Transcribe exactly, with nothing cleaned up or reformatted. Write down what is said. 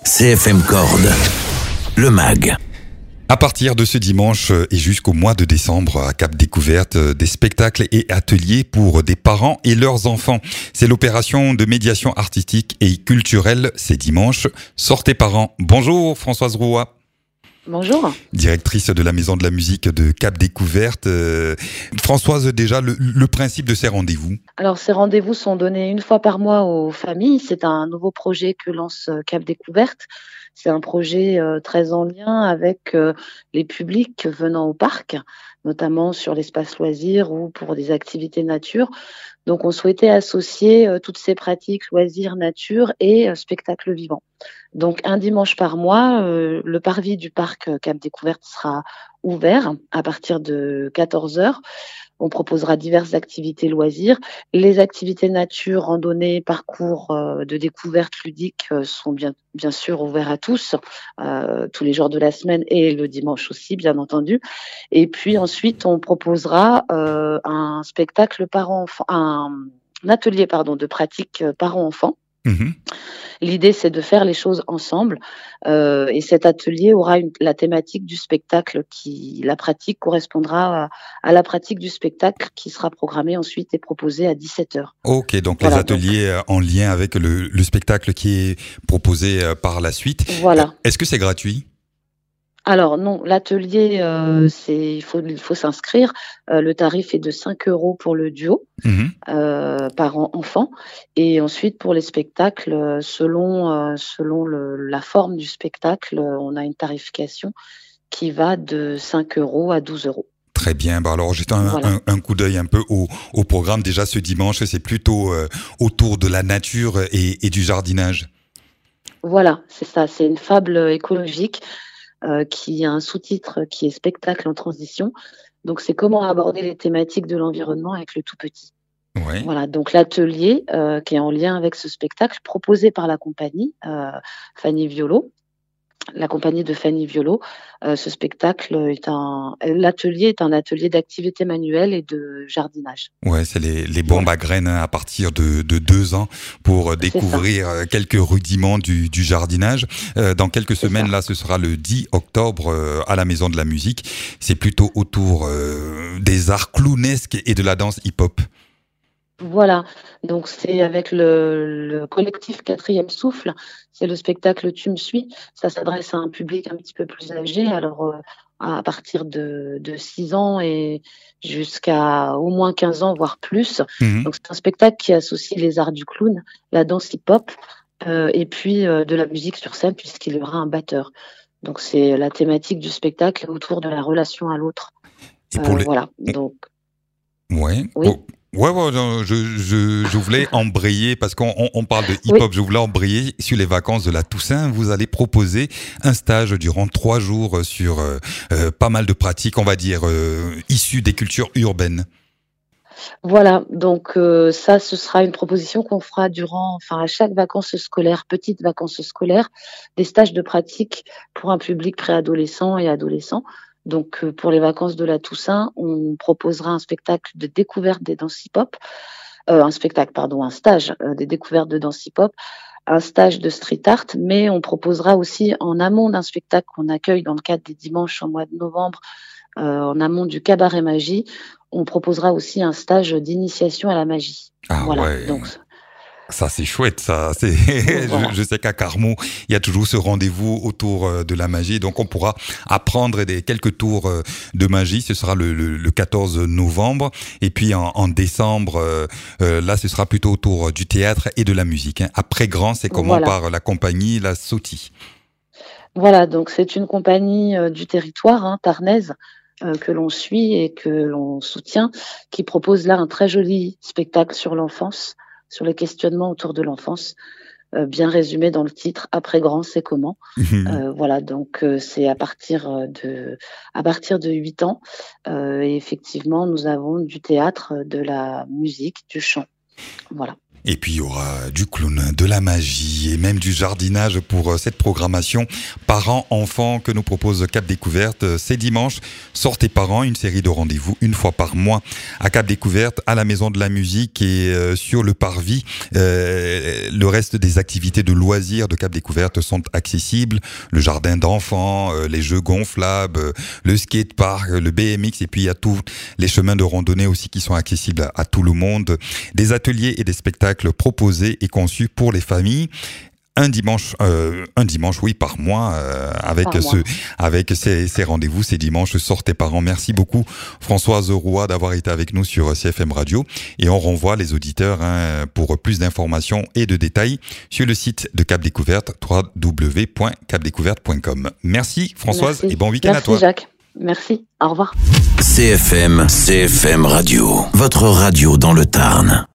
C F M Corde, le mag. À partir de ce dimanche et jusqu'au mois de décembre, à Cap Découverte, des spectacles et ateliers pour des parents et leurs enfants. C'est l'opération de médiation artistique et culturelle. C'est dimanche. Sortez parents. Bonjour Françoise Rouat. Bonjour. Directrice de la Maison de la Musique de Cap Découverte. Euh, Françoise, déjà, le, le principe de ces rendez-vous? Alors, ces rendez-vous sont donnés une fois par mois aux familles. C'est un nouveau projet que lance Cap Découverte. C'est un projet euh, très en lien avec euh, les publics venant au parc, notamment sur l'espace loisirs ou pour des activités nature. Donc, on souhaitait associer euh, toutes ces pratiques loisirs, nature et euh, spectacles vivants. Donc, un dimanche par mois, euh, le parvis du parc Cap Découverte sera ouvert à partir de quatorze heures. On proposera diverses activités loisirs. Les activités nature, randonnée, parcours euh, de découverte ludique euh, sont bien, bien sûr ouverts à tous, euh, tous les jours de la semaine et le dimanche aussi, bien entendu. Et puis ensuite, on proposera euh, un spectacle parents-enfants, un, un atelier pardon, de pratique parents-enfants. Mmh. L'idée, c'est de faire les choses ensemble. Euh, et cet atelier aura une, la thématique du spectacle qui, la pratique correspondra à, à la pratique du spectacle qui sera programmée ensuite et proposée à dix-sept heures. Ok, donc Voilà, les ateliers donc, en lien avec le, le spectacle qui est proposé par la suite. Voilà. Est-ce que c'est gratuit? Alors non, l'atelier, euh, c'est il faut il faut s'inscrire. Euh, le tarif est de cinq euros pour le duo, Mmh. euh, par en- enfant, et ensuite pour les spectacles, euh, selon euh, selon le, la forme du spectacle, euh, on a une tarification qui va de cinq euros à douze euros. Très bien. Bah alors, juste un, Voilà. un, un coup d'œil un peu au, au programme. Déjà, ce dimanche, c'est plutôt euh, autour de la nature et, et du jardinage. Voilà, c'est ça. C'est une fable écologique euh, qui a un sous-titre qui est spectacle en transition. Donc c'est comment aborder les thématiques de l'environnement avec le tout petit. Ouais. Voilà, donc l'atelier euh, qui est en lien avec ce spectacle proposé par la compagnie euh, Fanny Violo, la compagnie de Fanny Violo. Euh, ce spectacle est un, l'atelier est un atelier d'activité manuelle et de jardinage. Ouais, c'est les, les bombes Voilà, à graines hein, à partir de, de deux ans pour euh, c'est ça, découvrir euh, quelques rudiments du, du jardinage. Euh, dans quelques c'est semaines, ça. là, ce sera le dix octobre euh, à la Maison de la Musique. C'est plutôt autour euh, des arts clownesques et de la danse hip-hop. Voilà, donc c'est avec le, le collectif Quatrième Souffle, c'est le spectacle Tu me suis. Ça s'adresse à un public un petit peu plus âgé, alors euh, à partir de, de six ans et jusqu'à au moins quinze ans, voire plus. Mhm. Donc c'est un spectacle qui associe les arts du clown, la danse hip-hop euh, et puis euh, de la musique sur scène puisqu'il y aura un batteur. Donc c'est la thématique du spectacle autour de la relation à l'autre. Et pour Euh, les... voilà, donc Ouais. oui, Oh. Ouais, ouais, non, je, je, je voulais embrayer, parce qu'on on, on parle de oui, hip-hop, je voulais embrayer sur les vacances de la Toussaint. Vous allez proposer un stage durant trois jours sur euh, euh, pas mal de pratiques, on va dire, euh, issues des cultures urbaines. voilà, donc euh, ça, ce sera une proposition qu'on fera durant, enfin à chaque vacances scolaires, petites vacances scolaires, des stages de pratique pour un public préadolescent et adolescent. Donc euh, pour les vacances de la Toussaint, on proposera un spectacle de découverte des danses hip-hop, euh, un spectacle, pardon, un stage euh, des découvertes de danse hip-hop, un stage de street art, mais on proposera aussi en amont d'un spectacle qu'on accueille dans le cadre des dimanches au mois de novembre, euh, en amont du cabaret magie, on proposera aussi un stage d'initiation à la magie. Ah Voilà, ouais, donc ça c'est chouette, ça. C'est, je, voilà. je sais qu'à Carmaux, il y a toujours ce rendez-vous autour euh, de la magie, donc on pourra apprendre des quelques tours euh, de magie. Ce sera le, le, le quatorze novembre, et puis en, en décembre, euh, euh, là, ce sera plutôt autour du théâtre et de la musique. Hein. Après Grand, c'est comment Voilà, par la compagnie La Sautie. voilà. Donc c'est une compagnie euh, du territoire, hein, tarnaise, euh, que l'on suit et que l'on soutient, qui propose là un très joli spectacle sur l'enfance, sur les questionnements autour de l'enfance, euh, bien résumé dans le titre. Après Grand, c'est comment. Euh, voilà, donc euh, c'est à partir euh, de à partir de huit ans. Euh, et effectivement, nous avons du théâtre, de la musique, du chant. Voilà. Et puis il y aura du clown, de la magie et même du jardinage pour cette programmation parents-enfants que nous propose Cap Découverte. C'est dimanche, sortez parents, une série de rendez-vous une fois par mois à Cap Découverte, à la Maison de la Musique et euh, sur le Parvis. Euh, le reste des activités de loisirs de Cap Découverte sont accessibles. Le jardin d'enfants, euh, les jeux gonflables, euh, le skatepark, le B M X et puis il y a tous les chemins de randonnée aussi qui sont accessibles à, à tout le monde. Des ateliers et des spectacles proposé et conçu pour les familles. Un dimanche, euh, un dimanche, oui, par mois, euh, avec par ce, mois. avec ces, ces rendez-vous, ces dimanches, sortez parents. Merci beaucoup, Françoise Roy, d'avoir été avec nous sur C F M Radio. Et on renvoie les auditeurs hein, pour plus d'informations et de détails sur le site de Cap Découverte, w w w point cap découverte point com. Merci, Françoise, Merci. et bon week-end Merci, à toi. Jacques. Merci. Au revoir. C F M, C F M Radio, votre radio dans le Tarn.